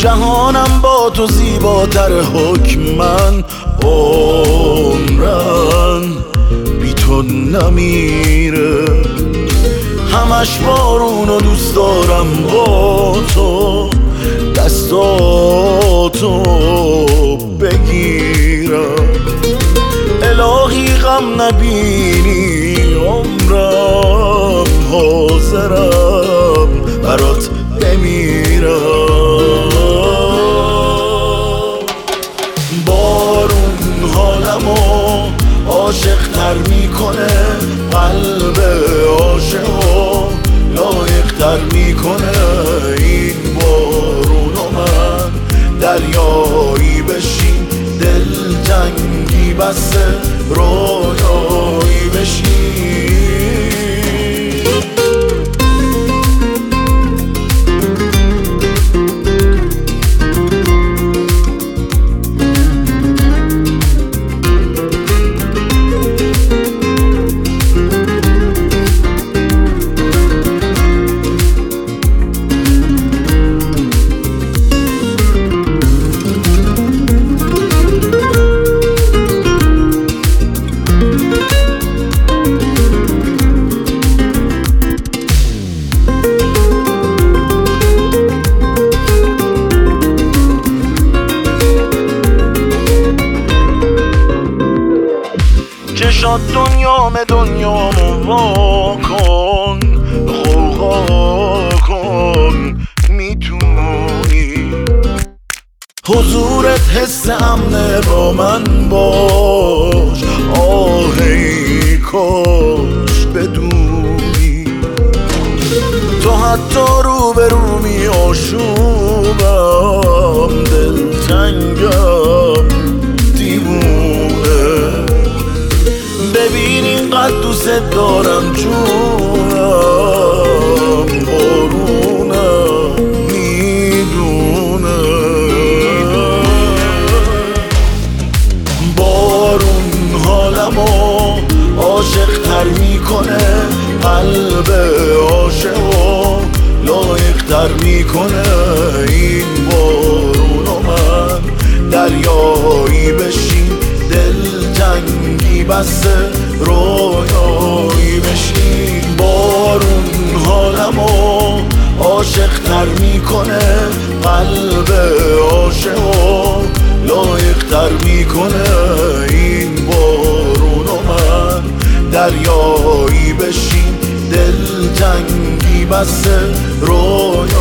جهانم با تو زیباتر حکمن، عمرن بی تو نمیره. همش بارونو دوست دارم با تو، دستاتو بگیرم. الهی غم نبینی عمرم، حاضرم برات بمیرم. بارون حالمو عاشق تر میکنه، قلب عاشقو لایق تر میکنه. این بارونو من دریایی بشین، دلتنگی بسه رویایی بشین. چشات دنیامو وا کن، غوغا کن، میتونی حضورت حس امنه با من باش. آهی کاش بدونی تو حتی رو به رو می آشوبم، دلتنگم دیوونه. ببین اینقدر دوست دارم جونم، بارونم میدونه. بارون حالمو عاشق تر میکنه، قلب عاشقو لایق تر میکنه. این بارونو من دریایی بشین، دلتنگی بسه رویایی بشین. بارون حالمو عاشق تر میکنه، قلب عاشقو لایق تر میکنه. این بارونو من دریایی بشین، دلتنگی بسه رویایی